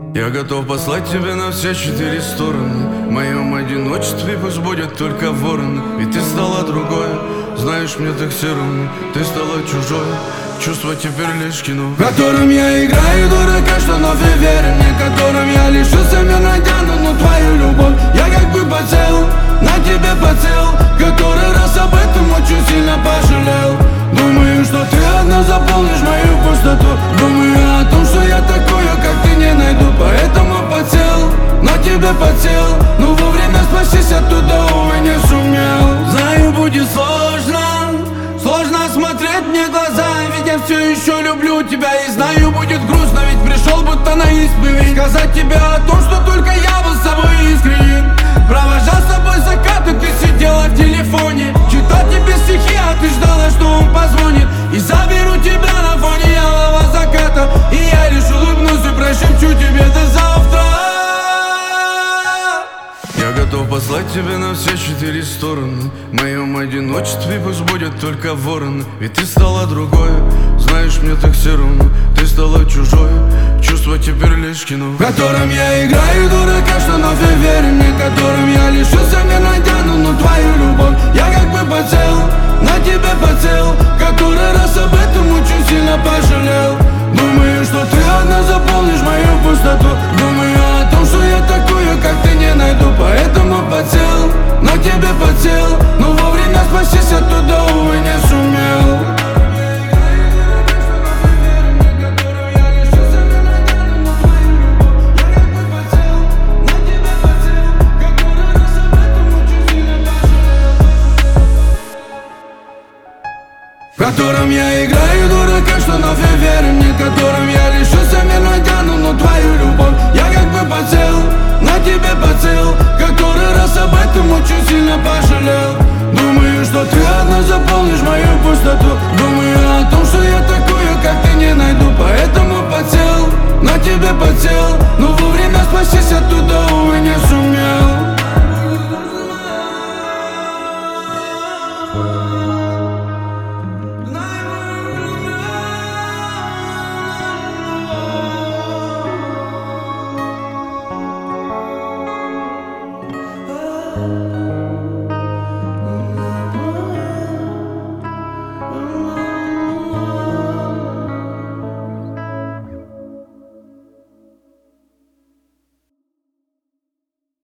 Я готов послать тебя на все 4 стороны. В моем одиночестве пусть будет только ворон. Ведь ты стала другой, знаешь, мне так все равно. Ты стала чужой, чувства теперь лишь кино, в котором я играю дурака, что вновь и верен мне, которым я лишился мир, натяну, но твою любовь я как бы подсел, на тебе подсел, который раз об этом очень сильно пожалел. Думаю, что ты одна заполнишь мою пустоту. Думаю о том, что я такую, как ты, не найду. Поэтому подсел, на тебя подсел, но вовремя спастись оттуда, увы, не сумел. Знаю, будет сложно, сложно смотреть мне в глаза, ведь я все еще люблю тебя. И знаю, будет грустно, ведь пришел будто на исповедь сказать тебе о том, что только я был с собой искренен. Провожал с тобой закаты, ты сидела в телефоне, читал тебе стихи, а ты ждала, что он позвонит. И заберу тебя на фоне ялого заката, и я лишь улыбнусь и прошепчу тебе до завтра. Я готов послать тебя на все 4 стороны. В моем одиночестве пусть будет только ворон. Ведь ты стала другой, знаешь, мне так все равно. Ты стала чужой, чувства теперь лишь кино, в котором я играю дурака, что вновь и верен мне, которым я лишился мир, натяну, но твою любовь я как бы подсел, на тебя подсел, который раз об этом очень сильно пожалел. Думаю, что ты одна заполнишь мою пустоту. Думаю о том, что я такую, как ты, не найду. Поэтому подсел, на тебя подсел, но вовремя спастись оттуда, увы, не сумел. В котором я играю дурака, что вновь и верен мне, которым я лишился мир, натяну, но твоя